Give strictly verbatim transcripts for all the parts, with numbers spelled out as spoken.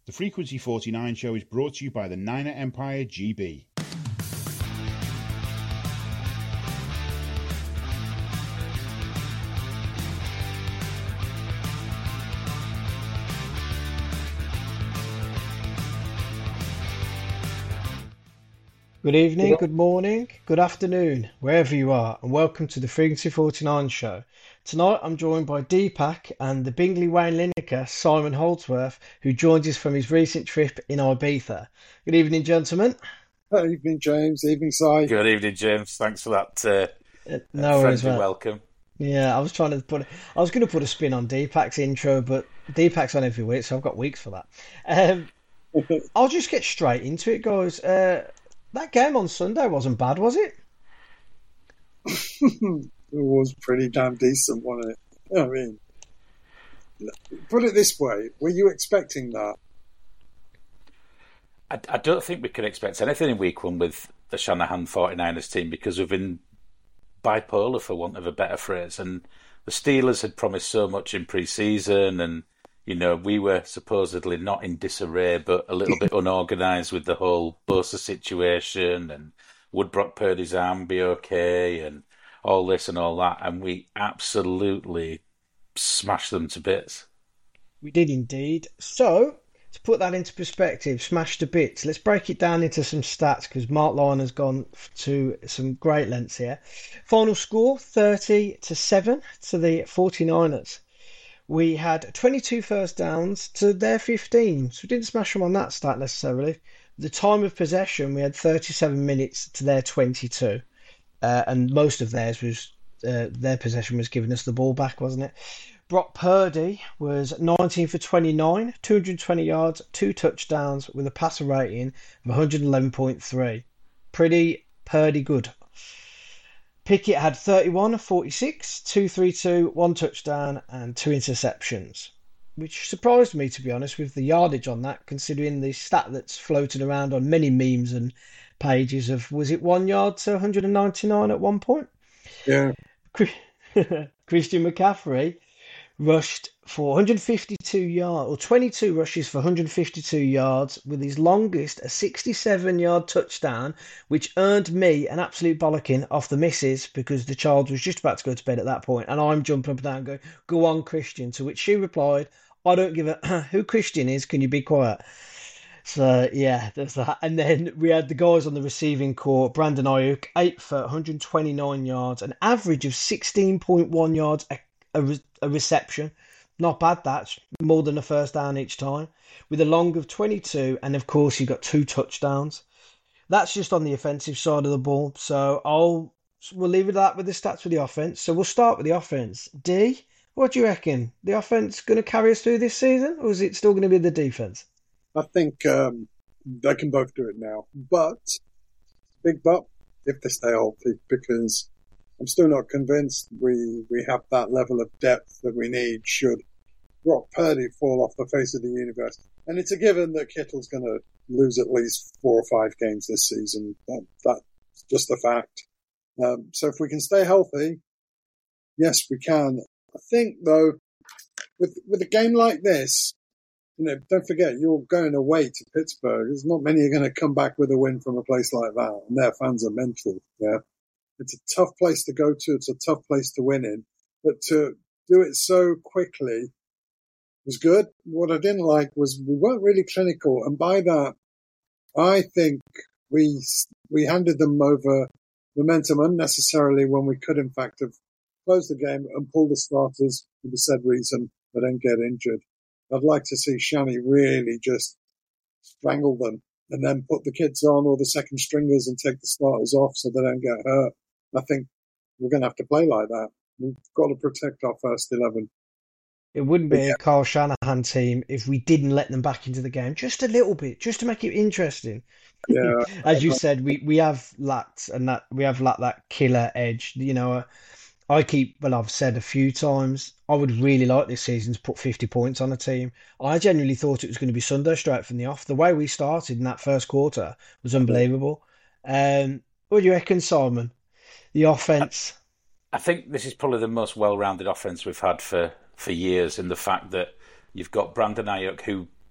The Frequency forty-nine show is brought to you by the Niner Empire G B. Good evening, good morning, good afternoon, wherever you are, and welcome to the Frequency forty-nine show. Tonight I'm joined by Deepak and the Bingley Wayne Lineker, Simon Holdsworth, who joins us from his recent trip in Ibiza. Good evening, gentlemen. Good evening, James. Evening, Si. Good evening, James. Thanks for that uh, Uh, no worries, friendly mate. welcome. Yeah, I was trying to put, I was going to put a spin on Deepak's intro, but Deepak's on every week, so I've got weeks for that. Um, I'll just get straight into it, guys. Uh, that game on Sunday wasn't bad, was it? It was pretty damn decent, wasn't it? I mean, put it this way: were you expecting that? I, I don't think we can expect anything in week one with the Shanahan forty-niners team because we've been bipolar, for want of a better phrase. And the Steelers had promised so much in pre-season, and you know we were supposedly not in disarray, but a little bit unorganised with the whole Bosa situation, and would Brock Purdy's arm be okay, and all this and all that, and we absolutely smashed them to bits. We did indeed. So, to put that into perspective, smash to bits, let's break it down into some stats because Mark Lyon has gone to some great lengths here. Final score, thirty to seven to the forty-niners. We had twenty-two first downs to their fifteen, so we didn't smash them on that stat necessarily. The time of possession, we had thirty-seven minutes to their twenty-two. Uh, and most of theirs was uh, their possession was giving us the ball back, wasn't it? Brock Purdy was nineteen for twenty-nine, two hundred twenty yards, two touchdowns with a passer rating of one eleven point three. Pretty Purdy good. Pickett had thirty-one of forty-six, two thirty-two, one touchdown and two interceptions, which surprised me, to be honest, with the yardage on that, considering the stat that's floated around on many memes and pages of, was it one yard to one hundred ninety-nine at one point? Yeah. Christian McCaffrey rushed for one hundred fifty-two yards, or twenty-two rushes for one hundred fifty-two yards, with his longest a sixty-seven yard touchdown, which earned me an absolute bollocking off the missus because the child was just about to go to bed at that point, and I'm jumping up and down going, "Go on, Christian," to which she replied, "I don't give a who Christian is, can you be quiet?" So, yeah, there's that. And then we had the guys on the receiving court. Brandon Ayuk, eight for one hundred twenty-nine yards, an average of sixteen point one yards a, a, a reception. Not bad, that's more than a first down each time. With a long of twenty-two, and of course, he got two touchdowns. That's just on the offensive side of the ball. So, I'll we'll leave it at that with the stats for the offense. So, we'll start with the offense. D, what do you reckon? The offense going to carry us through this season, or is it still going to be the defense? I think um, they can both do it now. But, big but, if they stay healthy, because I'm still not convinced we, we have that level of depth that we need should Brock Purdy fall off the face of the universe. And it's a given that Kittle's going to lose at least four or five games this season. That, that's just a fact. Um, so if we can stay healthy, yes, we can. I think, though, with with a game like this, you know, don't forget, you're going away to Pittsburgh. There's not many are going to come back with a win from a place like that, and their fans are mental. Yeah, it's a tough place to go to. It's a tough place to win in, but to do it so quickly was good. What I didn't like was we weren't really clinical, and by that, I think we we handed them over momentum unnecessarily when we could, in fact, have closed the game and pulled the starters for the said reason they don't get injured. I'd like to see Shani really just strangle them and then put the kids on or the second stringers and take the starters off so they don't get hurt. I think we're going to have to play like that. We've got to protect our first eleven. It wouldn't be Yeah. a Kyle Shanahan team if we didn't let them back into the game just a little bit, just to make it interesting. Yeah, As you said, we, we have lacked and that we have lacked that killer edge. You know, uh, I keep well, I've said a few times, I would really like this season to put fifty points on a team. I genuinely thought it was going to be Sunday straight from the off. The way we started in that first quarter was unbelievable. Um, what do you reckon, Simon? The offense. I think this is probably the most well-rounded offense we've had for, for years, in the fact that you've got Brandon Ayuk, who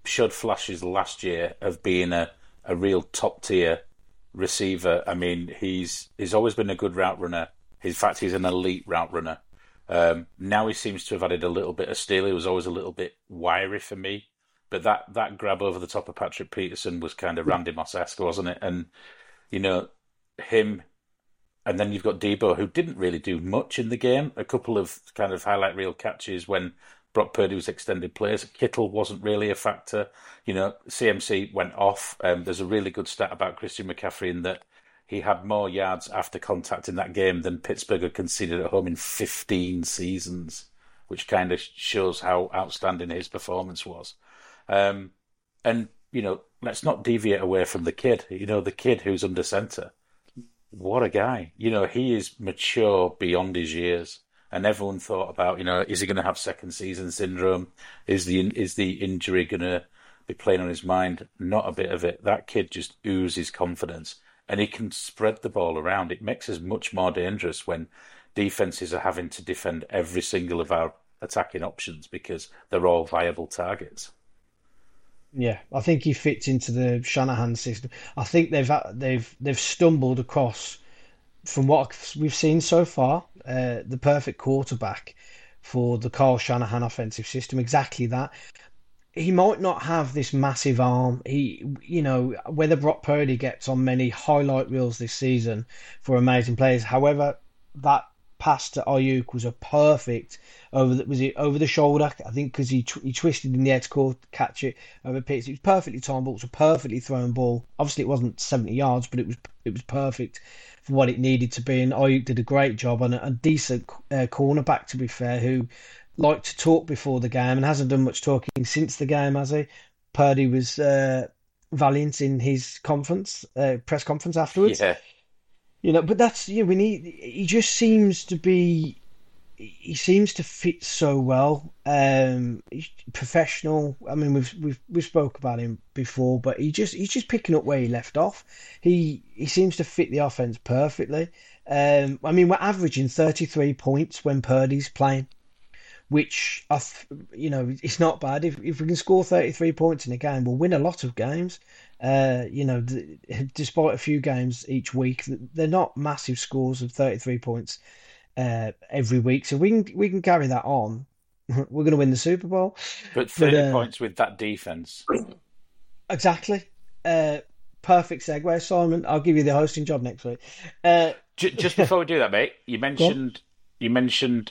showed flashes last year of being a, a real top tier receiver. I mean, he's he's always been a good route runner. In fact, he's an elite route runner. Um, now he seems to have added a little bit of steel. He was always a little bit wiry for me. But that, that grab over the top of Patrick Peterson was kind of Randy Moss-esque, wasn't it? And, you know, him, and then you've got Debo, who didn't really do much in the game. A couple of kind of highlight reel catches when Brock Purdy was extended plays. Kittle wasn't really a factor. You know, C M C went off. Um, there's a really good stat about Christian McCaffrey in that he had more yards after contact in that game than Pittsburgh had conceded at home in fifteen seasons, which kind of shows how outstanding his performance was. Um, and, you know, let's not deviate away from the kid. You know, the kid who's under centre. What a guy. You know, he is mature beyond his years. And everyone thought about, you know, is he going to have second season syndrome? Is the is the injury going to be playing on his mind? Not a bit of it. That kid just oozes confidence. And he can spread the ball around. It makes us much more dangerous when defences are having to defend every single of our attacking options because they're all viable targets. Yeah, I think he fits into the Shanahan system. I think they've they've they've stumbled across, from what we've seen so far, uh, the perfect quarterback for the Kyle Shanahan offensive system. Exactly that. He might not have this massive arm. He, you know, whether Brock Purdy gets on many highlight reels this season for amazing players. However, that pass to Ayuk was a perfect over the, was it over the shoulder? I think because he he twisted in the air to catch it over Pitts. It was perfectly timed ball. It was a perfectly thrown ball. Obviously, it wasn't seventy yards, but it was it was perfect for what it needed to be. And Ayuk did a great job on a, a decent uh, cornerback, to be fair, who liked to talk before the game and hasn't done much talking since the game, has he? Purdy was uh, valiant in his conference, uh, press conference afterwards. Yeah. You know, but that's, you know, we need, he just seems to be, he seems to fit so well. Um, he's professional. I mean, we've, we've, we spoke about him before, but he just, he's just picking up where he left off. He, he seems to fit the offense perfectly. Um, I mean, we're averaging thirty-three points when Purdy's playing, which, you know, it's not bad. If if we can score thirty-three points in a game, we'll win a lot of games. Uh, you know, despite a few games each week, they're not massive scores of thirty-three points uh, every week. So we can we can carry that on. We're going to win the Super Bowl. But thirty but, uh, points with that defense. Exactly. Uh, perfect segue, Simon. I'll give you the hosting job next week. Uh, just before we do that, mate, you mentioned you mentioned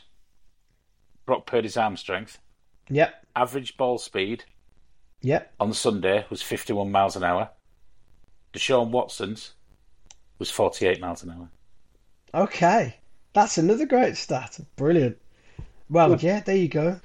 Brock Purdy's arm strength. Yep. Average ball speed. Yep. On Sunday was fifty-one miles an hour. Deshaun Watson's was forty-eight miles an hour. Okay. That's another great stat. Brilliant. Well, yeah, there you go.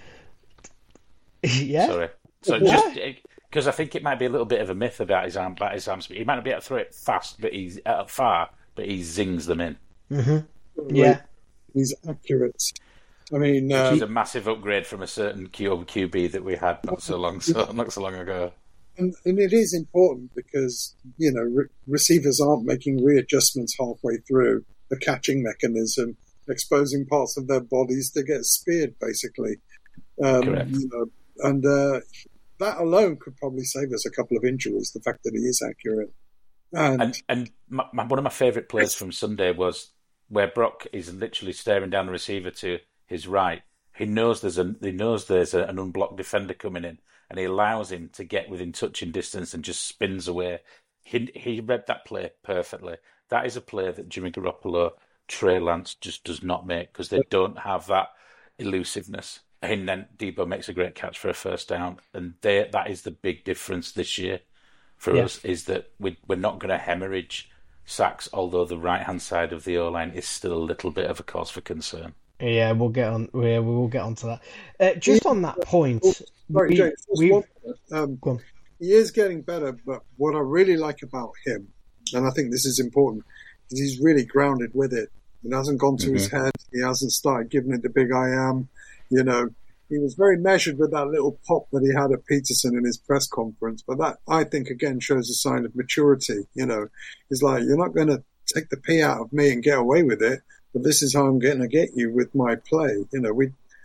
Yeah. Sorry. So yeah. just because I think it might be a little bit of a myth about his arm, about his arm speed. He might not be able to throw it fast, but he's uh, far, but he zings them in. Mm-hmm. Yeah. He's accurate. I mean, um, which is a massive upgrade from a certain Q B that we had not so long, so not so long ago. And, and it is important because, you know, re- receivers aren't making readjustments halfway through the catching mechanism, exposing parts of their bodies to get speared, basically. Um, Correct. You know, and uh, that alone could probably save us a couple of injuries, the fact that he is accurate. And, and, and my, my, one of my favourite plays from Sunday was where Brock is literally staring down the receiver to his right. He knows there's a he knows there's a, an unblocked defender coming in, and he allows him to get within touching distance and just spins away. He he read that play perfectly. That is a play that Jimmy Garoppolo, Trey Lance just does not make because they don't have that elusiveness. And then Debo makes a great catch for a first down, and they, that is the big difference this year for yeah. us, is that we, we're not going to hemorrhage sacks, although the right-hand side of the O-line is still a little bit of a cause for concern. Yeah, we'll get on. Yeah, we will get onto that. Uh, just on that point, Sorry, we, James, we, one, um, he is getting better, but what I really like about him, and I think this is important, is he's really grounded with it. It hasn't gone to mm-hmm. his head. He hasn't started giving it the big I am. You know, he was very measured with that little pop that he had at Peterson in his press conference. But that, I think, again, shows a sign of maturity. You know, he's like, you're not going to take the pee out of me and get away with it. But this is how I'm going to get you with my play. You know, we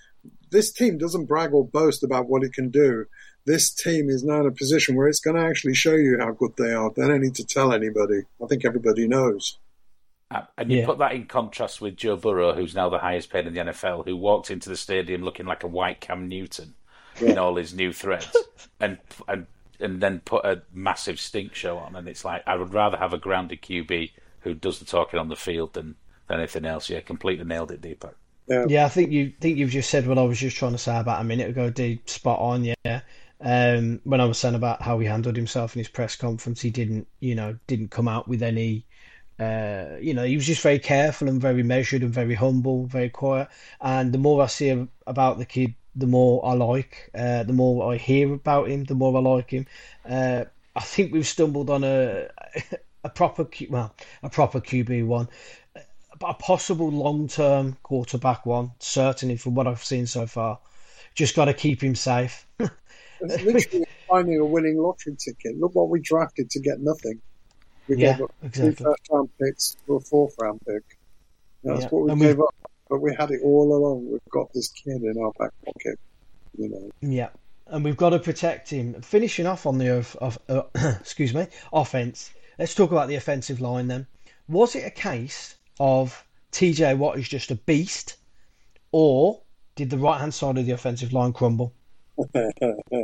this team doesn't brag or boast about what it can do. This team is now in a position where it's going to actually show you how good they are. They don't need to tell anybody. I think everybody knows. Uh, and you Yeah. put that in contrast with Joe Burrow, who's now the highest paid in the N F L, who walked into the stadium looking like a white Cam Newton in all his new threads, and and and then put a massive stink show on. And it's like, I would rather have a grounded Q B who does the talking on the field than, than anything else. Yeah, completely nailed it, Deepak. Yeah. Yeah, I think you think you've just said what I was just trying to say about a minute ago, D. Spot on, yeah. Um, when I was saying about how he handled himself in his press conference, he didn't, you know, didn't come out with any, uh, you know, he was just very careful and very measured and very humble, very quiet. And the more I see about the kid, the more I like, uh, the more I hear about him, the more I like him. Uh, I think we've stumbled on a a proper, Q, well, a proper Q B one. A possible long-term quarterback one, certainly from what I've seen so far. Just got to keep him safe. It's literally finding a winning lottery ticket. Look what we drafted to get nothing. We Yeah, gave up exactly. two first-round picks for a fourth-round pick. That's Yeah, what we and gave we've- up. But we had it all along. We've got this kid in our back pocket. You know. Yeah, and we've got to protect him. Finishing off on the of, of uh, excuse me offense. Let's talk about the offensive line then. Was it a case of T J Watt is just a beast, or did the right hand side of the offensive line crumble? Do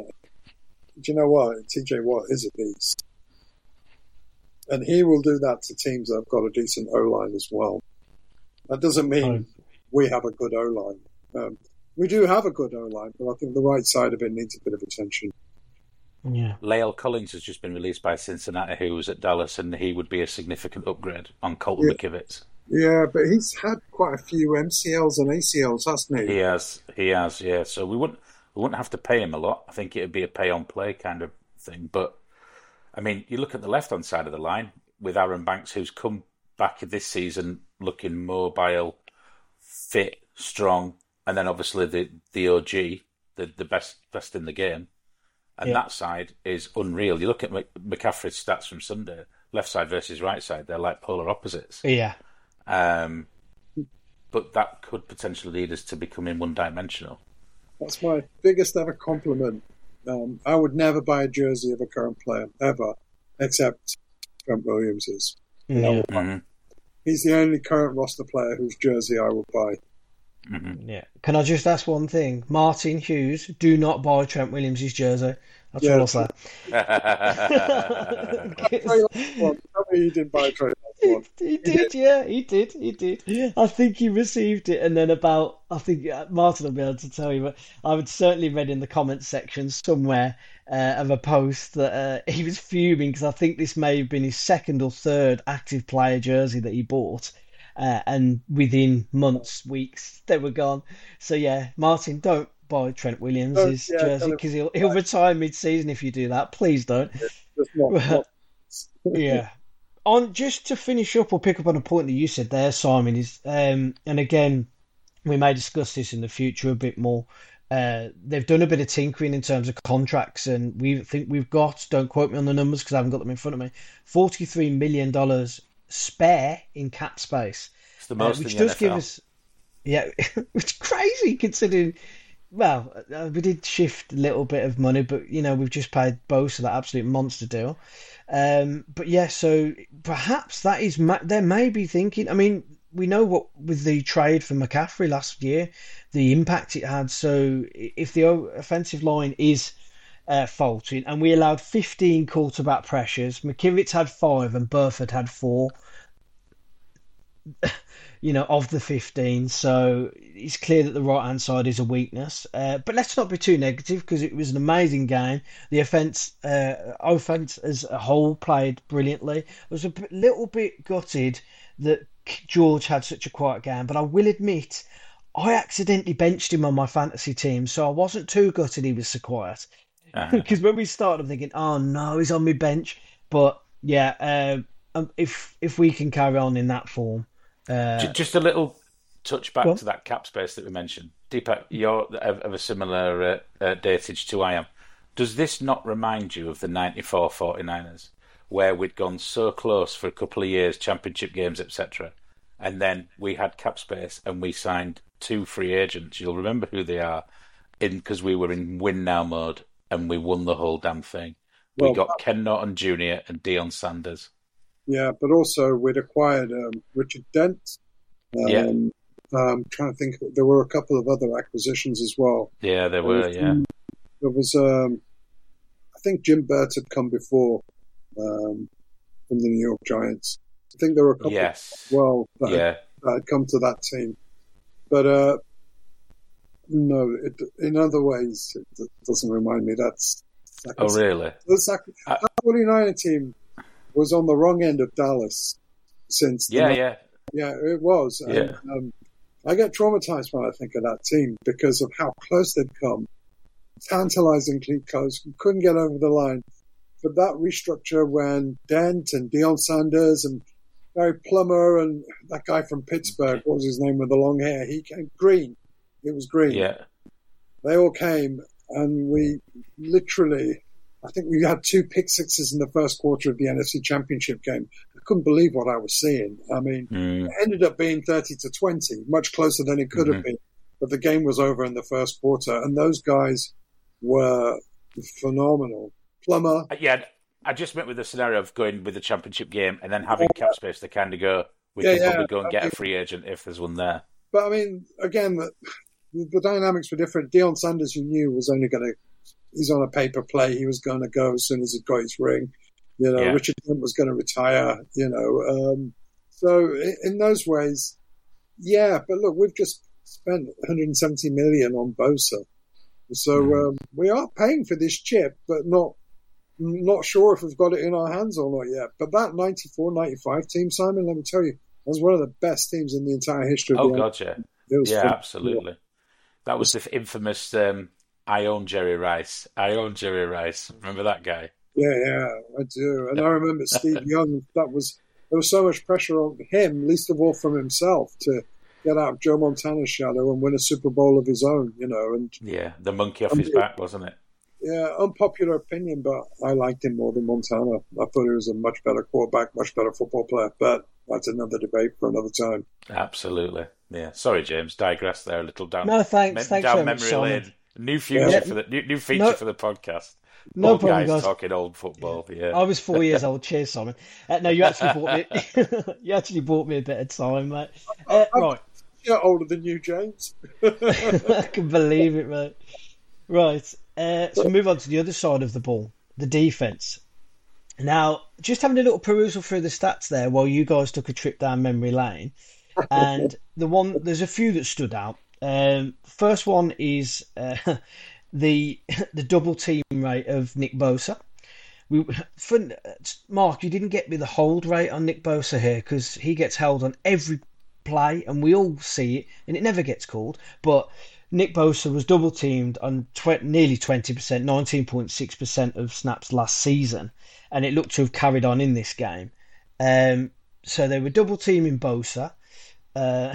you know what? T J Watt is a beast. And he will do that to teams that have got a decent O-line as well. That doesn't mean Oh. we have a good O-line. Um, we do have a good O-line, but I think the right side of it needs a bit of attention. Yeah, Lael Collins has just been released by Cincinnati, who was at Dallas, and he would be a significant upgrade on Colton Yeah. McKivitz. Yeah, but he's had quite a few M C Ls and A C Ls, hasn't he? He has, he has, yeah. So we wouldn't, we wouldn't have to pay him a lot. I think it'd be a pay-on-play kind of thing. But I mean, you look at the left-hand side of the line with Aaron Banks, who's come back this season looking mobile, fit, strong, and then obviously the the O G, the the best best in the game, and Yeah. that side is unreal. You look at Mc- McCaffrey's stats from Sunday, left side versus right side, they're like polar opposites. yeah, Um, but that could potentially lead us to becoming one-dimensional. That's my biggest ever compliment. Um, I would never buy a jersey of a current player, ever, except Trent Williams's. yeah, Mm-hmm. He's the only current roster player whose jersey I will buy. Mm-hmm. yeah. Can I just ask one thing, Martin Hughes? Do not buy Trent Williams' jersey. That's Yeah. all I'll say. Trey Lance one. Tell me you didn't buy a Trey Lance He, one. he did, yeah, he did, he did. I think he received it, and then about, I think uh, Martin will be able to tell you, but I would certainly read in the comments section somewhere uh, of a post that uh, he was fuming because I think this may have been his second or third active player jersey that he bought, uh, and within months, weeks, they were gone. So yeah, Martin, don't buy Trent Williams' Don't- his yeah, jersey tell him- because he'll he'll retire mid-season if you do that. Please don't. Just not, not Yeah. On just to finish up or pick up on a point that you said there, Simon, is um, and again, we may discuss this in the future a bit more. Uh, they've done a bit of tinkering in terms of contracts, and we think we've got, don't quote me on the numbers because I haven't got them in front of me, forty-three million dollars spare in cap space, It's the uh, most which in the does N F L. give us, yeah, which is crazy considering. Well, uh, we did shift a little bit of money, but you know we've just paid Bosa that absolute monster deal. Um, but yeah, so perhaps that is ma- they may be thinking. I mean, we know what with the trade for McCaffrey last year, the impact it had. So if the o- offensive line is uh, faulting, and we allowed fifteen quarterback pressures, McKivitz had five and Burford had four. You know, of the fifteen, so it's clear that the right hand side is a weakness. Uh, but let's not be too negative because it was an amazing game. The offense, uh, offense as a whole played brilliantly. I was a b- little bit gutted that George had such a quiet game, but I will admit I accidentally benched him on my fantasy team, so I wasn't too gutted he was so quiet. Uh, Because when we started, I'm thinking, oh no, he's on my bench. But yeah, uh, um, if if we can carry on in that form. Uh, Ju- Just a little touch back Go on. to that cap space that we mentioned. Deepak, you're of of a similar uh, uh, datage to I am. Does this not remind you of the ninety-four forty-niners, where we'd gone so close for a couple of years, championship games, et cetera, And then we had cap space and we signed two free agents. You'll remember who they are, in because we were in win now mode and we won the whole damn thing. We Well, got Ken Norton Junior and Deion Sanders. Yeah, but also we'd acquired um, Richard Dent. Um, Yeah. Um, trying to think, there were a couple of other acquisitions as well. Yeah, they were, yeah. There was, um, I think Jim Burt had come before um, from the New York Giants. I think there were a couple Yes. as well that, Yeah. had, that had come to that team. But uh, no, it, in other ways, it doesn't remind me. That's Oh, really? The Sac- Uh, that forty-niner team was on the wrong end of Dallas since. The Yeah, yeah. Yeah, it was. And, Yeah. um, I get traumatized when I think of that team because of how close they'd come. Tantalizingly close. Couldn't get over the line. But that restructure when Dent and Deion Sanders and Barry Plummer and that guy from Pittsburgh, what was his name with the long hair? He came Green. It was Green. Yeah. They all came and we literally, I think we had two pick sixes in the first quarter of the N F C Championship game. I couldn't believe what I was seeing. I mean, Mm. it ended up being thirty to twenty, much closer than it could Mhm. have been. But the game was over in the first quarter, and those guys were phenomenal. Plummer, Yeah, I just meant with the scenario of going with the championship game and then having cap space to kind of go, we Yeah, can yeah. probably go and get a free agent if there's one there. but I mean, again, the, the dynamics were different. Deion Sanders, you knew, was only going to, he's on a paper play. He was going to go as soon as he got his ring. You know, Yeah. Richard Dent was going to retire, you know. Um, so in, in those ways, yeah, but look, we've just spent one hundred seventy million on Bosa. So Mhm. um, we are paying for this chip, but not not sure if we've got it in our hands or not yet. But that ninety-four ninety-five team, Simon, let me tell you, was one of the best teams in the entire history of Oh, the God, yeah. It was Yeah, fun. absolutely. That was the infamous um, I own Jerry Rice. I own Jerry Rice. Remember that guy? Yeah, yeah, I do. And I remember Steve Young, that was, there was so much pressure on him, least of all from himself, to get out of Joe Montana's shadow and win a Super Bowl of his own, you know. And Yeah, the monkey off his back, wasn't it? yeah, unpopular opinion, but I liked him more than Montana. I thought he was a much better quarterback, much better football player. But that's another debate for another time. Absolutely. Yeah. Sorry, James. Digress there a little down. No, thanks. me- Thanks down very much, memory Simon. lane. New future Yeah. for the new, new feature No- for the podcast. No Old problem, guys, guys. talking old football. Yeah. I was four years old. Cheers, Simon. Uh, no, you actually bought me. You actually bought me a bit of time, mate. Uh, right, Yeah, older than you, James. I can believe it, mate. Right, uh, so move on to the other side of the ball, the defense. Now, just having a little perusal through the stats there while you guys took a trip down memory lane, and the one there's a few that stood out. Um, first one is uh, the the double team rate of Nick Bosa. We, for, Mark, you didn't get me the hold rate on Nick Bosa here because he gets held on every play and we all see it and it never gets called. But Nick Bosa was double teamed on tw- nearly twenty percent, nineteen point six percent of snaps last season, and it looked to have carried on in this game. Um, so they were double teaming Bosa, uh,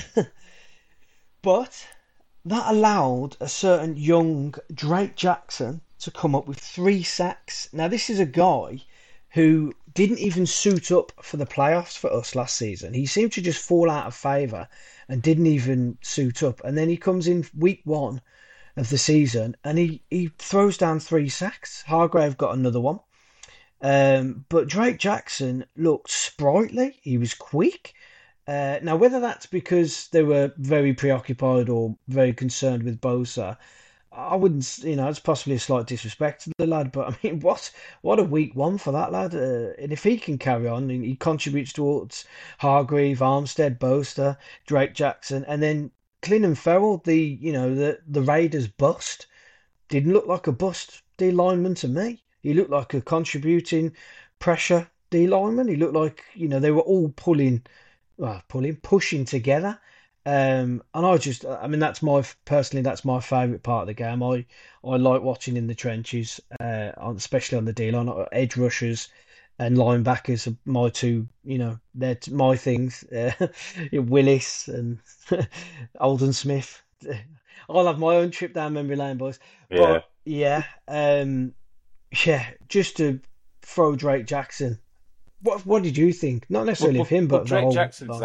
but that allowed a certain young Drake Jackson to come up with three sacks. Now, this is a guy who didn't even suit up for the playoffs for us last season. He seemed to just fall out of favour and didn't even suit up. And then he comes in week one of the season and he, he throws down three sacks. Hargrave got another one. Um, but Drake Jackson looked sprightly. He was quick. Uh, now, whether that's because they were very preoccupied or very concerned with Bosa, I wouldn't, you know, it's possibly a slight disrespect to the lad, but I mean, what what a week one for that lad. Uh, and if he can carry on, and he contributes towards Hargreave, Armstead, Bosa, Drake Jackson, and then Clinton Ferrell, the, you know, the, the Raiders bust, didn't look like a bust D lineman to me. He looked like a contributing pressure D lineman. He looked like, you know, they were all pulling, well, pulling, pushing together. Um, and I just, I mean, that's my, personally, that's my favourite part of the game. I, I like watching in the trenches, uh, on, especially on the D-line, edge rushers and linebackers are my two, you know, they're t- my things. Uh, Willis and Alden Smith. I'll have my own trip down memory lane, boys. Yeah. But, yeah, um, yeah, just to throw Drake Jackson. What, what did you think? Not necessarily Well, of him, well, but the Drake whole. Jackson's that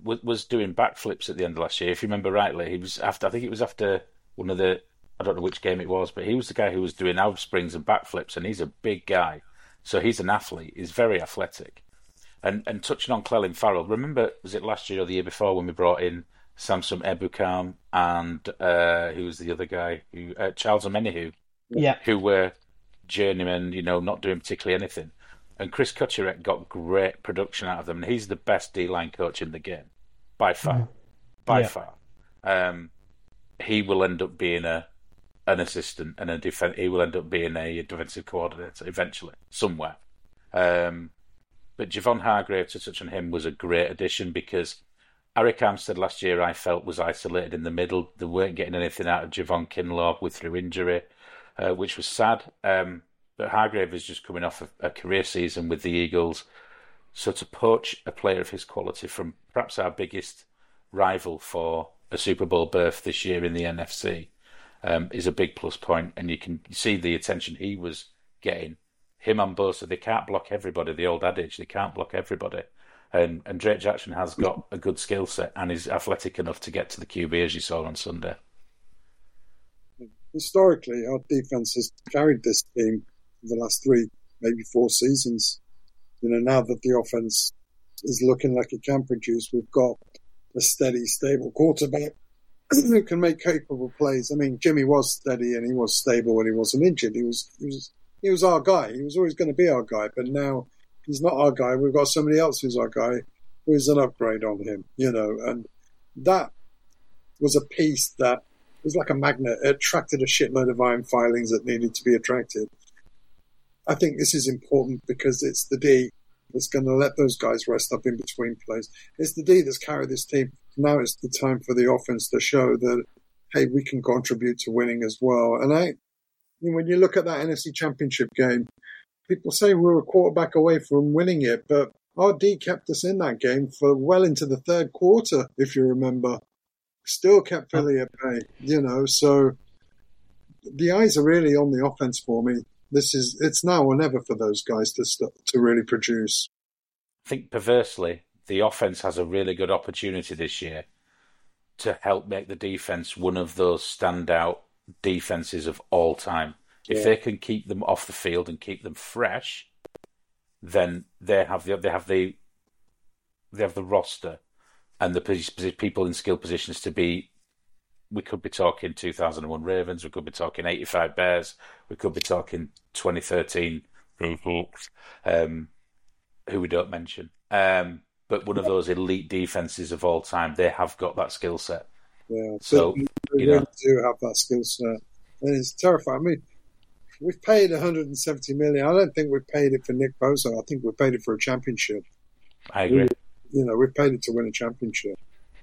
was, was doing backflips at the end of last year. If you remember rightly, he was after. I think it was after one of the. I don't know which game it was, but he was the guy who was doing outsprings and backflips, and he's a big guy, so he's an athlete. He's very athletic. And and touching on Clelin Farrell, remember, was it last year or the year before when we brought in Samson Ebukam and uh, who was the other guy, who uh, Charles Omenihu, yeah, who were journeymen, you know, not doing particularly anything. And Chris Kucherek got great production out of them, and he's the best D-line coach in the game, by far, mm. by yeah. far. Um, he will end up being a an assistant and a defense. He will end up being a defensive coordinator eventually, somewhere. Um, but Javon Hargrave, to touch on him, was a great addition because Arik Armstead last year I felt was isolated in the middle. They weren't getting anything out of Javon Kinlaw with through injury, uh, which was sad. Um, But Hargrave is just coming off a, a career season with the Eagles. So to poach a player of his quality from perhaps our biggest rival for a Super Bowl berth this year in the N F C um, is a big plus point. And you can see the attention he was getting. Him and Bosa, they can't block everybody, the old adage, they can't block everybody. And, and Drake Jackson has got a good skill set and is athletic enough to get to the Q B, as you saw on Sunday. Historically, our defense has carried this team the last three, maybe four seasons. You know, now that the offense is looking like it can produce, we've got a steady, stable quarterback who can make capable plays. I mean, Jimmy was steady and he was stable when he wasn't injured. He was, he was, he was our guy. He was always going to be our guy, but now he's not our guy. We've got somebody else who's our guy, who's an upgrade on him, you know, and that was a piece that was like a magnet. It attracted a shitload of iron filings that needed to be attracted. I think this is important because it's the D that's going to let those guys rest up in between plays. It's the D that's carried this team. Now it's the time for the offense to show that, hey, we can contribute to winning as well. And I, you know, when you look at that N F C Championship game, people say we were a quarterback away from winning it, but our D kept us in that game for well into the third quarter, if you remember. Still kept Philly at bay, you know. So the eyes are really on the offense for me. This is it's now or never for those guys to st- to really produce. I think perversely, the offense has a really good opportunity this year to help make the defense one of those standout defenses of all time. If yeah. they can keep them off the field and keep them fresh, then they have the they have the they have the roster and the people in skill positions to be. We could be talking two thousand one Ravens. We could be talking eighty-five Bears. We could be talking twenty thirteen Hawks, um, who we don't mention. Um, but one of those elite defenses of all time, they have got that skill set. Yeah, so they you really know, do have that skill set, and it's terrifying. I mean, we've paid one hundred seventy million dollars. I don't think we've paid it for Nick Bosa. I think we've paid it for a championship. I agree. We, you know, we've paid it to win a championship.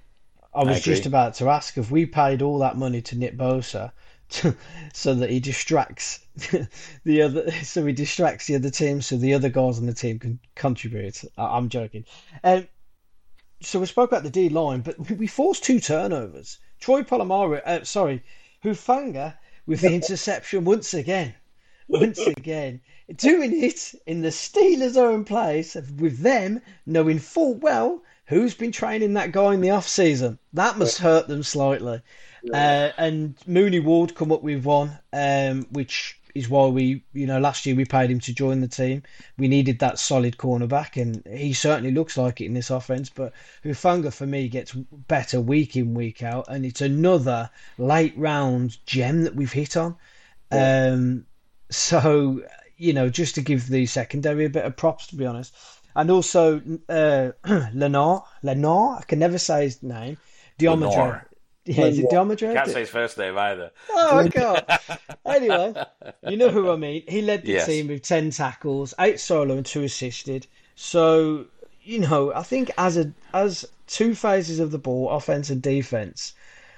I was I just about to ask if we paid all that money to Nick Bosa to, so that he distracts the other, so he distracts the other team, so the other guys on the team can contribute. I'm joking. Um, so we spoke about the D line, but we forced two turnovers. Troy Polamalu, uh, sorry, Hufanga with the interception once again, once again, doing it in the Steelers' own place with them knowing full well who's been training that guy in the off season. That must hurt them slightly. Yeah. Uh, and Mooney Ward come up with one, um, which is why we, you know, last year we paid him to join the team. We needed that solid cornerback, and he certainly looks like it in this offense. But Hufanga, for me, gets better week in, week out, and it's another late round gem that we've hit on. Yeah. Um, so, you know, just to give the secondary a bit of props, to be honest. And also, uh, Lenore, Lenore, I can never say his name. Diomedre. Yeah, is it Diomedre? Can't say his first name either. Oh, I can't. Anyway, you know who I mean. He led the yes. team with ten tackles, eight solo and two assisted. So, you know, I think as a as two phases of the ball, offense and defense,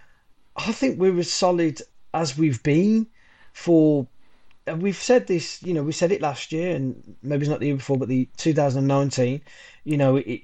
I think we're as solid as we've been for. And we've said this, you know, we said it last year, and maybe it's not the year before, but the two thousand nineteen, you know, it,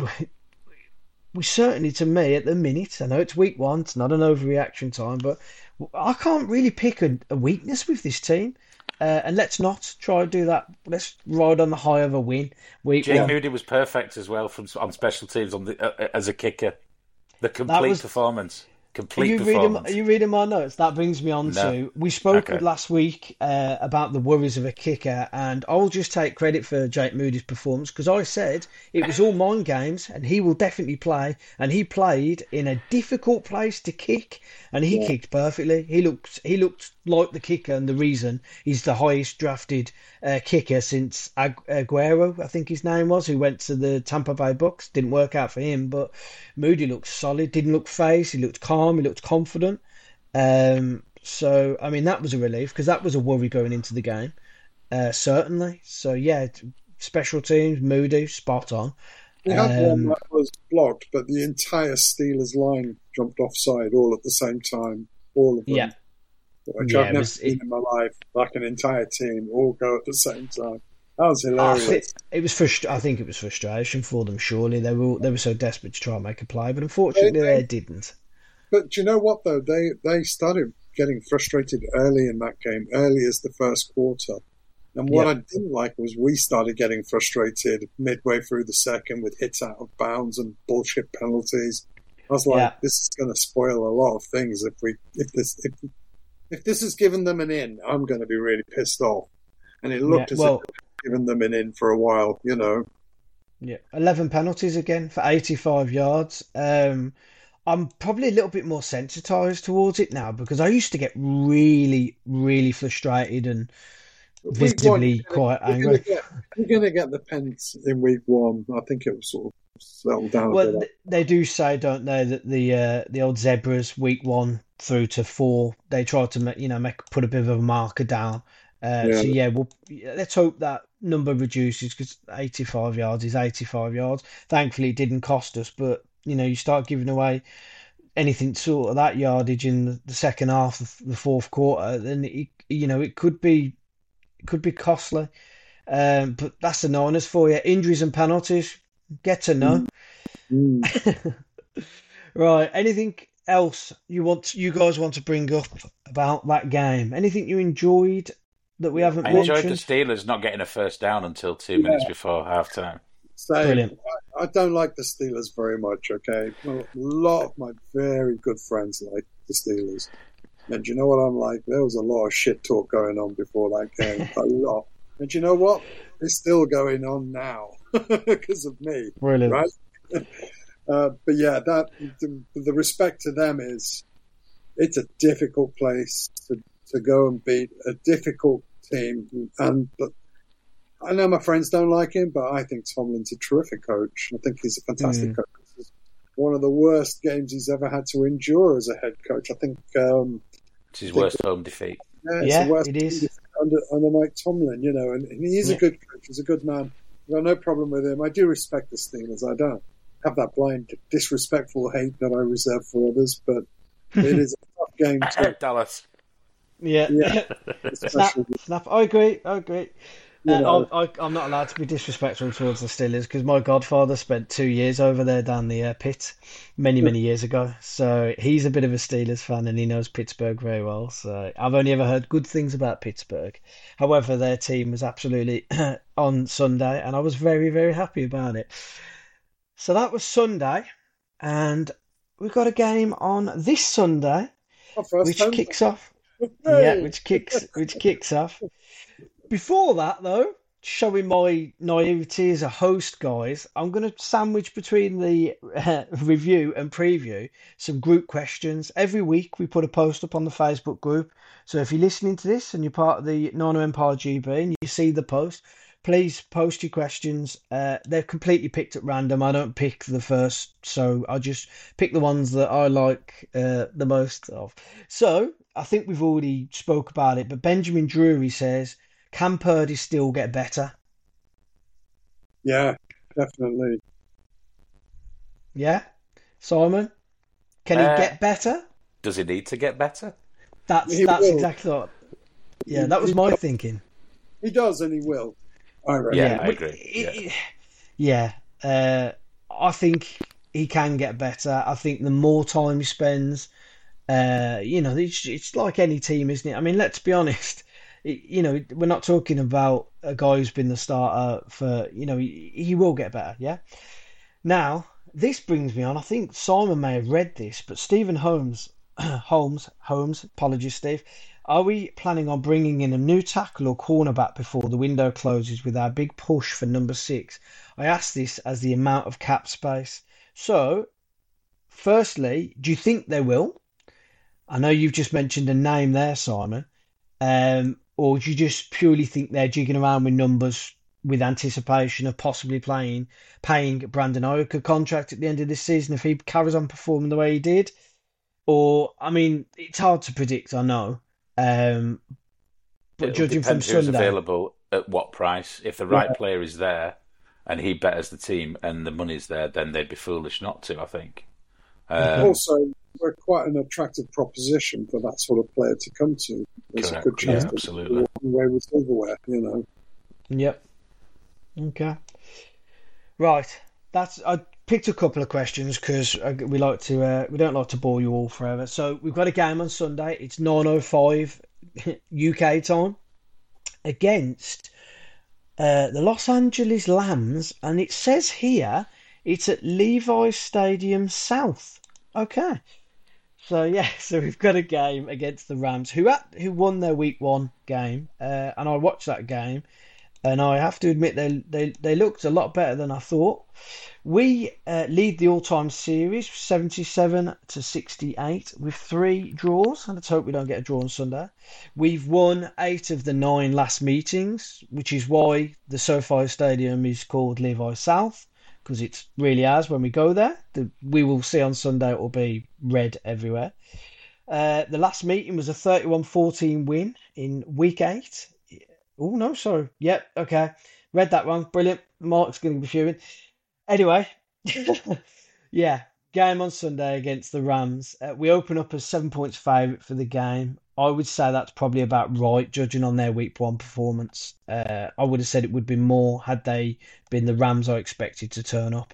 we certainly, to me, at the minute, I know it's week one, it's not an overreaction time, but I can't really pick a, a weakness with this team. Uh, and let's not try to do that. Let's ride on the high of a win. Week Jake one. Moody was perfect as well from on special teams on the uh, as a kicker. The complete was, performance. Are Complete you, performance. reading, are you reading my notes? That brings me on No. to, we spoke Okay. last week uh, about the worries of a kicker, and I'll just take credit for Jake Moody's performance because I said it was all mind games and he will definitely play, and he played in a difficult place to kick, and he Yeah. kicked perfectly. He looked he looked like the kicker, and the reason he's the highest drafted uh, kicker since Agu- Aguero, I think his name was, who went to the Tampa Bay Bucks. Didn't work out for him, but Moody looked solid, didn't look phased, he looked calm, he looked confident. Um, so, I mean, that was a relief because that was a worry going into the game, uh, certainly. So, yeah, t- special teams, Moody, spot on. We had one Um, that was blocked, but the entire Steelers line jumped offside all at the same time. All of them. Yeah. Which Yeah, I've it never was- seen it- in my life. Like an entire team all go at the same time. That was I hilarious. think it was frust- I think it was frustration for them. Surely they were all, they were so desperate to try and make a play, but unfortunately They- they didn't. But do you know what though? They they started getting frustrated early in that game, early as the first quarter. And what Yeah. I didn't like was we started getting frustrated midway through the second with hits out of bounds and bullshit penalties. I was like, Yeah. this is going to spoil a lot of things if we if this if if this has given them an in. I'm going to be really pissed off. And it looked Yeah, as well- if they'd given them an in for a while, you know. Yeah, eleven penalties again for eighty-five yards. Um, I'm probably a little bit more sensitized towards it now because I used to get really, really frustrated and Week one, visibly you're gonna- quite We're angry. going to get we're going to get the pens in week one. I think it will sort of settle down a Well, bit. th- they do say, don't they, that the uh, the old Zebras week one through to four, they try to ma- you know make put a bit of a marker down. Uh, Yeah. So yeah, well, yeah, let's hope that number reduces because eighty-five yards is eighty-five yards. Thankfully, it didn't cost us, but you know, you start giving away anything sort of that yardage in the, the second half of the fourth quarter, then it, you know it could be it could be costly. Um, but that's the Niners for you. Injuries and penalties, get to know. Mm. Right. Anything else you want you guys want to bring up about that game? Anything you enjoyed that we haven't I enjoyed the mentioned? Steelers not getting a first down until two minutes before halftime. So Brilliant. I, I don't like the Steelers very much. Okay, well, a lot of my very good friends like the Steelers, and do you know what I'm like? There was a lot of shit talk going on before that game, a lot. And do you know what? It's still going on now because of me, Brilliant. right? uh, but yeah, that the, the respect to them is it's a difficult place to, to go and beat a difficult team, and but. I know my friends don't like him, but I think Tomlin's a terrific coach. I think he's a fantastic Mm. coach. This is one of the worst games he's ever had to endure as a head coach. I think um, It's his worst home defeat. yeah, it's Yeah, the worst it is. under, under Mike Tomlin, you know, and, and he is Yeah. a good coach. He's a good man. I've got no problem with him. I do respect the Steelers. I don't have that blind, disrespectful hate that I reserve for others, but it is a tough game too. Dallas. Yeah. Yeah. snap, Especially, snap. I agree. I agree. you Uh, know, I, I, I'm not allowed to be disrespectful towards the Steelers because my godfather spent two years over there down the uh, pit many, many years ago. So he's a bit of a Steelers fan and he knows Pittsburgh very well. So I've only ever heard good things about Pittsburgh. However, their team was absolutely on Sunday and I was very, very happy about it. So that was Sunday, and we've got a game on this Sunday, our first which home- kicks off. Hey! Yeah, which kicks which kicks off. Before that, though, showing my naivety as a host, guys, I'm going to sandwich between the uh, review and preview some group questions. Every week, we put a post up on the Facebook group. So if you're listening to this and you're part of the Nano Empire G B and you see the post, please post your questions. Uh, they're completely picked at random. I don't pick the first, so I just pick the ones that I like uh, the most of. So I think we've already spoke about it, but Benjamin Drury says, can Purdy still get better? Yeah, definitely. Yeah? Simon? Can he Uh, get better? Does he need to get better? That's He that's will. exactly what. Yeah, that was He- my thinking. He does, and he will. I reckon. Yeah, I but agree. it- Yeah, uh, I think he can get better. I think the more time he spends, uh, you know, it's, it's like any team, isn't it? I mean, let's be honest. you know, we're not talking about a guy who's been the starter for, you know, he, he will get better, yeah? Now, this brings me on, I think Simon may have read this, but Stephen Holmes, Holmes, Holmes, apologies, Steve, are we planning on bringing in a new tackle or cornerback before the window closes with our big push for number six? I ask this as the amount of cap space. So, firstly, do you think they will? I know you've just mentioned a name there, Simon. Um, or do you just purely think they're jigging around with numbers with anticipation of possibly playing, paying Brandon Ayuk a contract at the end of this season if he carries on performing the way he did? Or, I mean, it's hard to predict, I know. Um, but It'll judging from depend who's Sunday, available at what price. If the right Yeah. player is there and he betters the team and the money's there, then they'd be foolish not to, I think. Um, Also, we're quite an attractive proposition for that sort of player to come to. There's Correct, a good chance yeah, that absolutely. we'll walk away with silverware, you know. Yep. Okay. Right. That's. I picked a couple of questions because we like to. Uh, we don't like to bore you all forever. So we've got a game on Sunday. It's nine oh five U K time against uh, the Los Angeles Lambs, and it says here it's at Levi's Stadium South. Okay. So yeah, so we've got a game against the Rams, who at, who won their week one game, uh, and I watched that game. And I have to admit, they they, they looked a lot better than I thought. We uh, lead the all-time series, seventy-seven to sixty-eight, with three draws. And let's hope we don't get a draw on Sunday. We've won eight of the nine last meetings, which is why the SoFi Stadium is called Levi South, because it really has when we go there. The, we will see on Sunday it will be red everywhere. Uh, the last meeting was a thirty-one fourteen win in week eight. Oh, no, sorry. Yep, okay. Read that wrong. Brilliant. Mark's going to be fuming. Anyway, yeah, game on Sunday against the Rams. Uh, we open up as seven points favourite for the game. I would say that's probably about right, judging on their week one performance. Uh, I would have said it would be more had they been the Rams I expected to turn up.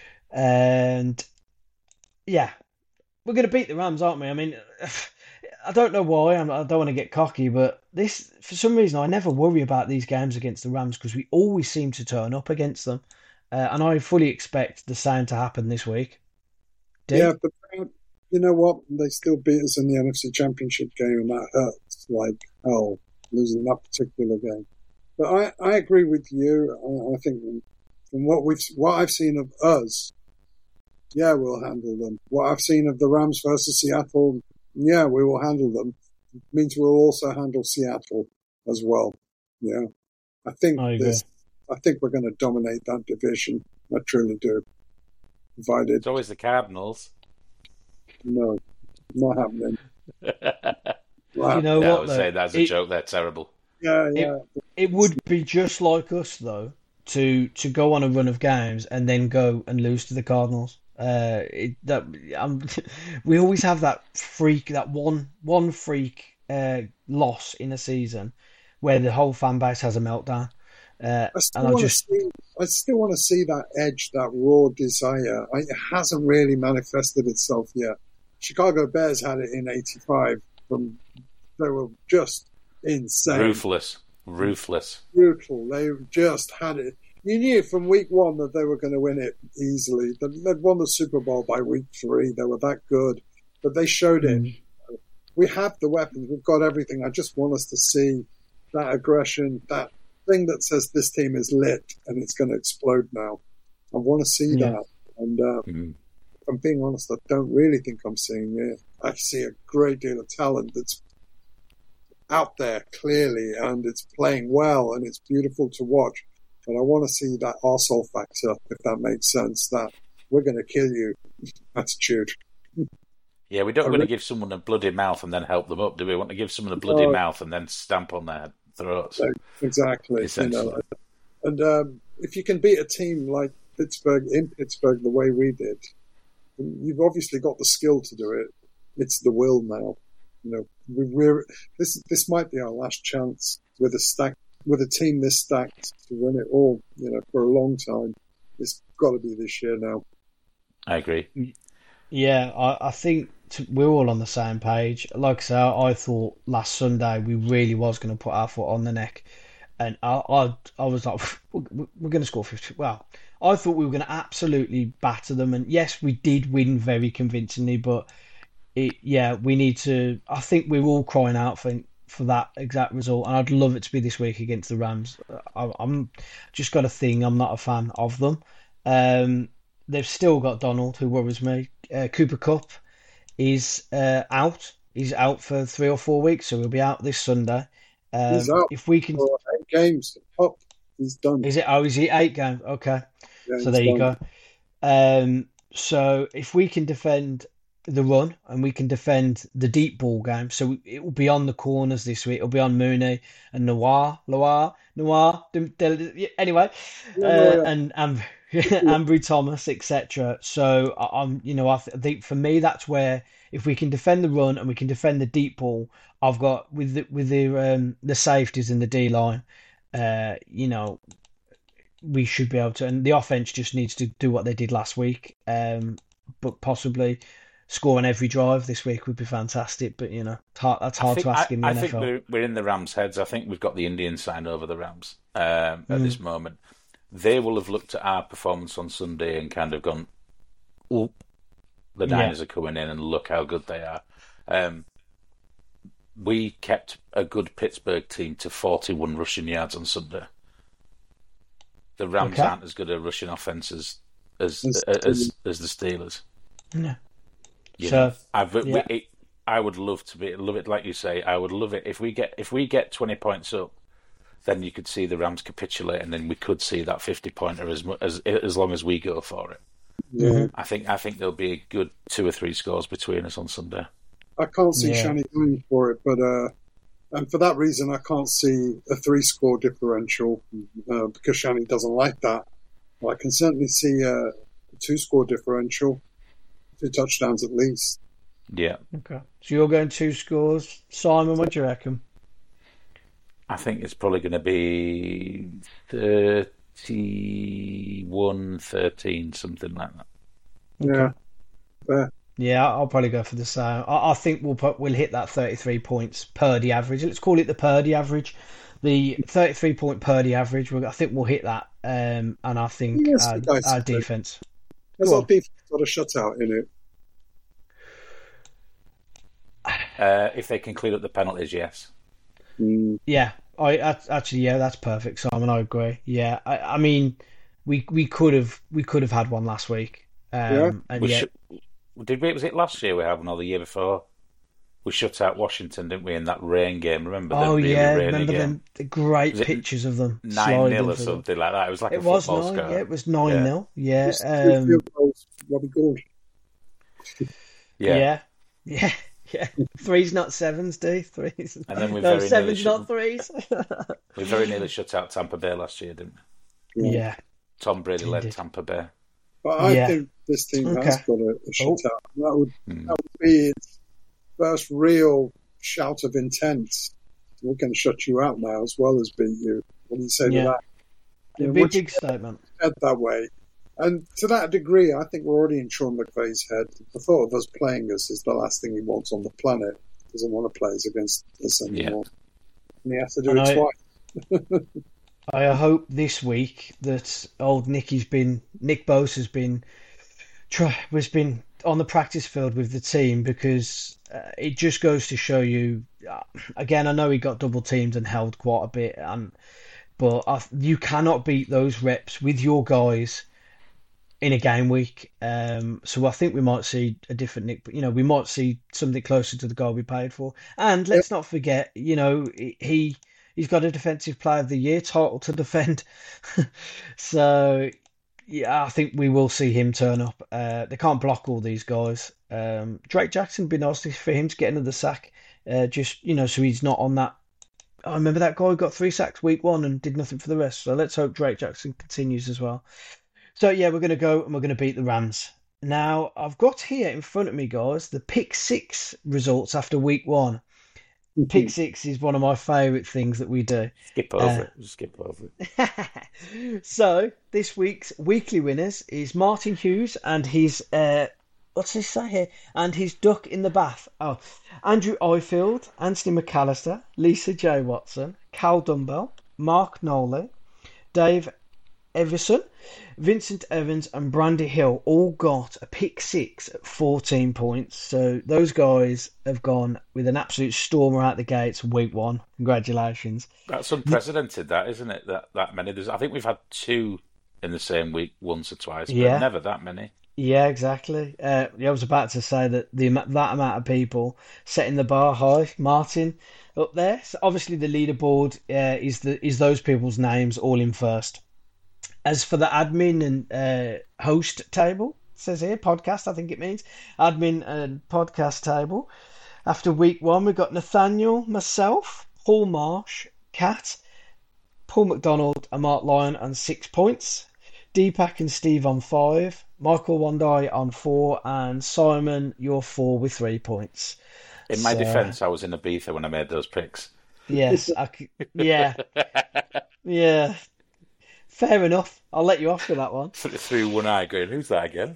And, yeah, we're going to beat the Rams, aren't we? I mean... I don't know why, I don't want to get cocky, but this, for some reason, I never worry about these games against the Rams because we always seem to turn up against them. Uh, and I fully expect the same to happen this week. Dave? Yeah, but you know what? They still beat us in the N F C Championship game, and that hurts like hell, losing that particular game. But I, I agree with you. I, I think from what we've, what I've seen of us, yeah, we'll handle them. What I've seen of the Rams versus Seattle, yeah, we will handle them. It means we'll also handle Seattle as well. Yeah, I think I agree. this. I think we're going to dominate that division. I truly do. Provided, it's always the Cardinals. no, not happening. You know yeah, what, I would though? say that's a It- joke. They're terrible. Yeah, yeah. It would be just like us, though, to to go on a run of games and then go and lose to the Cardinals. Uh, it, that um, we always have that freak, that one one freak uh, loss in a season where the whole fan base has a meltdown. Uh, I still and I want just to see. I still want to see that edge, that raw desire. I, it hasn't really manifested itself yet. Chicago Bears had it in eighty-five. From they were just insane, Ruthless. Ruthless. brutal. They just had it. You knew from week one that they were going to win it easily. They'd won the Super Bowl by week three. They were that good, but they showed it. Mm. We have the weapons. We've got everything. I just want us to see that aggression, that thing that says this team is lit and it's going to explode now. I want to see Yeah. that. And uh, Mm. if I'm being honest, I don't really think I'm seeing it. I see a great deal of talent that's out there clearly, and it's playing well, and it's beautiful to watch. But I want to see that arsehole factor, if that makes sense, that we're going to kill you attitude. Yeah, we don't I want to re- give someone a bloody mouth and then help them up, do we? We want to give someone a bloody No. mouth and then stamp on their throats. Exactly. You Essentially. know, and um, if you can beat a team like Pittsburgh in Pittsburgh the way we did, you've obviously got the skill to do it. It's the will now. You know, we, we're this. This might be our last chance with a stack, with a team this stacked to win it all. You know, for a long time. It's got to be this year now. I agree. Yeah, I, I think t- we're all on the same page. Like I say, I thought last Sunday we really was going to put our foot on the neck, and I I, I was like, we're, we're going to score fifty. Well, I thought we were going to absolutely batter them, and yes, we did win very convincingly. But it, yeah, we need to. I think we're all crying out for for that exact result, and I'd love it to be this week against the Rams. I, I'm just got a thing. I'm not a fan of them. Um, they've still got Donald, who worries me. Uh, Cooper Kupp is uh, out. He's out for three or four weeks, so he'll be out this Sunday. Um, He's out if we can, for eight games. Up, he's done. is it? Oh, is he eight games? Okay, Yeah, so he's there you done. go. Um, so if we can defend the run and we can defend the deep ball game, so it will be on the corners this week. It'll be on Mooney and Noir, Noir, Noir. Anyway, Yeah, uh, yeah. and and Ambry Thomas, et cetera. So I- I'm, you know, I th- I think for me that's where if we can defend the run and we can defend the deep ball, I've got with the, with the um, the safeties in the D line, uh, you know, we should be able to. And the offense just needs to do what they did last week, um, but possibly score on every drive this week would be fantastic. But you know, it's hard, that's I hard think, to ask I, in the I N F L. think we're, we're in the Rams' heads. I think we've got the Indians signed over the Rams um, at Mm. this moment. They will have looked at our performance on Sunday and kind of gone, "Oh, the Yeah. Niners are coming in, and look how good they are." Um, we kept a good Pittsburgh team to forty-one rushing yards on Sunday. The Rams Okay. aren't as good a rushing offense as as As- as, as the Steelers. Yeah. You So, know, I've, we, yeah. it, I would love to be love it like you say. I would love it if we get if we get twenty points up, then you could see the Rams capitulate, and then we could see that fifty pointer as mu- as as long as we go for it. Yeah. I think I think there'll be a good two or three scores between us on Sunday. I can't see Yeah. Shani going for it, but uh, and for that reason, I can't see a three-score differential uh, because Shani doesn't like that. I can certainly see a, a two-score differential, two touchdowns at least. Yeah, Okay. So you're going two scores, Simon. What do you reckon? I think it's probably going to be thirty-one thirteen, something like that. Yeah, fair. Yeah, I'll probably go for the same. I, I think we'll put, we'll hit that thirty-three points Purdy average. Let's call it the Purdy average. The thirty-three point Purdy average. we'll- I think we'll hit that. Um, and I think Yes, our, guys. our defense. There's Go our on. defense got a shutout in it. Uh, if they can clean up the penalties, yes. Mm, Yeah, I I- actually yeah, that's perfect, Simon. I agree. Yeah, I, I mean, we we could have we could have had one last week. Um, Yeah. and We yeah, should, did we? Was it last year we had one, or the year before? We shut out Washington, didn't we, in that rain game? Remember the oh really yeah, rainy remember game? them the great Was it pictures of them Nine sliding nil or for them. something like that. It was like It a was football nine. score. Yeah, it was nine Yeah. nil. Yeah, just three um, field goals, Robbie Gould. Yeah. yeah, yeah, yeah. Threes not sevens, do threes? And then we no, very sevens nearly not threes. We very nearly shut out Tampa Bay last year, didn't we? yeah, Tom Brady led Indeed. Tampa Bay. But I Yeah. think this team has Okay. got a, a Oh. shutout. That would Hmm. that would be its first real shout of intent. We're going to shut you out now as well as beat you. What do you say Yeah. to that? You it'd know, be a once you big statement. head that way. And to that degree, I think we're already in Sean McVay's head. The thought of us playing us is the last thing he wants on the planet. He doesn't want to play us against us anymore. And he has to do And it I- twice. I hope this week that old Nicky's been Nick Bose has been try has been on the practice field with the team because uh, it just goes to show you. Uh, again, I know he got double teamed and held quite a bit, and but I, you cannot beat those reps with your guys in a game week. Um, so I think we might see a different Nick. You know, we might see something closer to the goal we paid for. And let's not forget, you know, he. He's got a Defensive Player of the Year title to defend. So, yeah, I think we will see him turn up. Uh, they can't block all these guys. Um, Drake Jackson, be nice for him to get another sack. Uh, just, you know, so he's not on that. I remember that guy who got three sacks week one and did nothing for the rest. So let's hope Drake Jackson continues as well. So, yeah, we're going to go and we're going to beat the Rams. Now, I've got here in front of me, guys, the pick six results after week one. Pick six is one of my favourite things that we do. Skip over Uh, it. Just skip over it. So this week's weekly winners is Martin Hughes and his uh, what's this say here? And his duck in the bath. Oh, Andrew Ifield, Anthony McAllister, Lisa J. Watson, Cal Dumbbell, Mark Noley, Dave Everson, Vincent Evans and Brandy Hill all got a pick six at fourteen points. So those guys have gone with an absolute stormer out the gates week one. Congratulations. That's unprecedented, that, isn't it? That that many. There's, I think we've had two in the same week once or twice, but Yeah. never that many. Yeah, exactly. Uh, I was about to say that the ama- that amount of people setting the bar high. Martin up there. So obviously, the leaderboard uh, is the is those people's names all in first. As for the admin and uh, host table, it says here podcast. I think it means admin and podcast table. After week one, we got Nathaniel, myself, Paul Marsh, Kat, Paul McDonald, and Mark Lyon on six points. Deepak and Steve on five, Michael Wandai on four, and Simon, you're four with three points. In my So, defence, I was in Ibiza when I made those picks. Yes, I c yeah, yeah. Fair enough. I'll let you off for that one. Through one eye going, who's that again?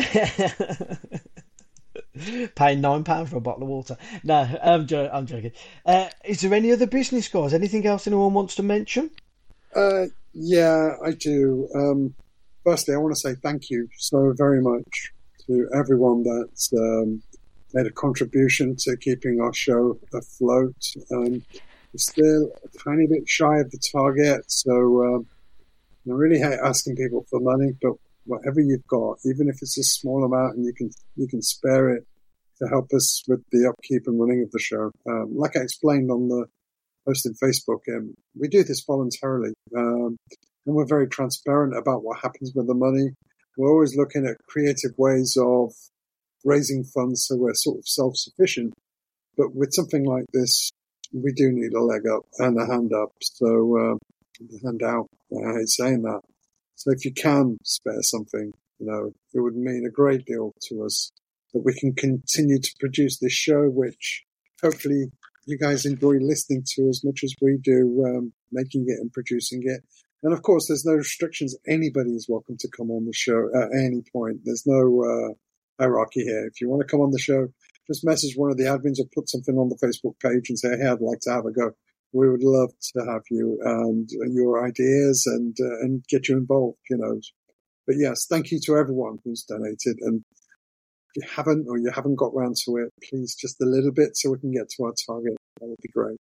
Paying nine pound for a bottle of water. No, I'm, jo- I'm joking. Uh, is there any other business, guys? Anything else anyone wants to mention? Uh, yeah, I do. Um, firstly, I want to say thank you so very much to everyone that's um, made a contribution to keeping our show afloat. Um, we're still a tiny bit shy of the target, so um, I really hate asking people for money, but whatever you've got, even if it's a small amount and you can you can spare it to help us with the upkeep and running of the show. Um, like I explained on the post in Facebook, um, we do this voluntarily, um, and we're very transparent about what happens with the money. We're always looking at creative ways of raising funds so we're sort of self-sufficient. But with something like this, we do need a leg up and a hand up. So, uh, a hand out. I hate saying that. So if you can spare something, you know, it would mean a great deal to us that we can continue to produce this show, which hopefully you guys enjoy listening to as much as we do, um, making it and producing it. And of course, there's no restrictions. Anybody is welcome to come on the show at any point. There's no uh, hierarchy here. If you want to come on the show, just message one of the admins or put something on the Facebook page and say, hey, I'd like to have a go. We would love to have you and, and your ideas and uh, and get you involved, you know. But yes, thank you to everyone who's donated. And if you haven't or you haven't got round to it, please just a little bit so we can get to our target. That would be great.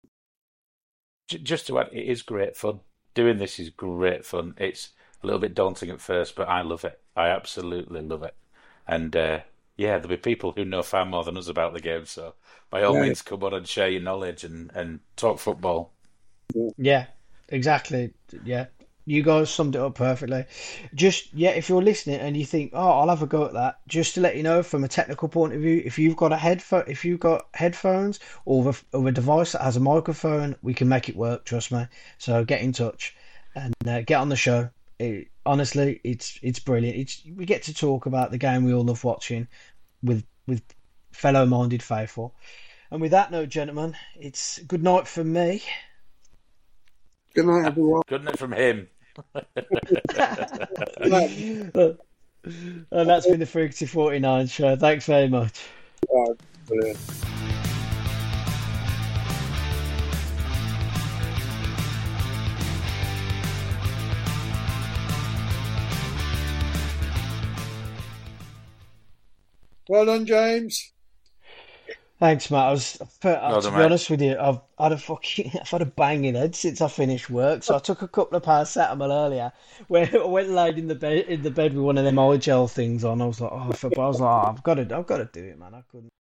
Just to add, it is great fun. Doing this is great fun. It's a little bit daunting at first, but I love it. I absolutely love it. And uh, yeah, there'll be people who know far more than us about the game. So by all Yeah. means, come on and share your knowledge and, and talk football. Yeah, exactly. Yeah, you guys summed it up perfectly. Just, yeah, if you're listening and you think, oh, I'll have a go at that, just to let you know from a technical point of view, if you've got a headphone, if you've got headphones or a, or a device that has a microphone, we can make it work. Trust me. So get in touch and uh, get on the show. It, honestly, it's it's brilliant. It's we get to talk about the game we all love watching with with fellow-minded faithful. And with that note, gentlemen, it's good night from me. Good night, everyone. Good night from him. And that's been the Frequency forty-nine show. Thanks very much. Uh, brilliant. Well done, James. Thanks, Matt. I was, uh, to done, be mate. honest with you, I've had a fucking, I've had a banging head since I finished work. So I took a couple of paracetamol earlier, where I went and laid in the bed in the bed with one of them eye gel things on. I was like, oh, I was like, oh, I've got to, I've got to do it, man. I couldn't.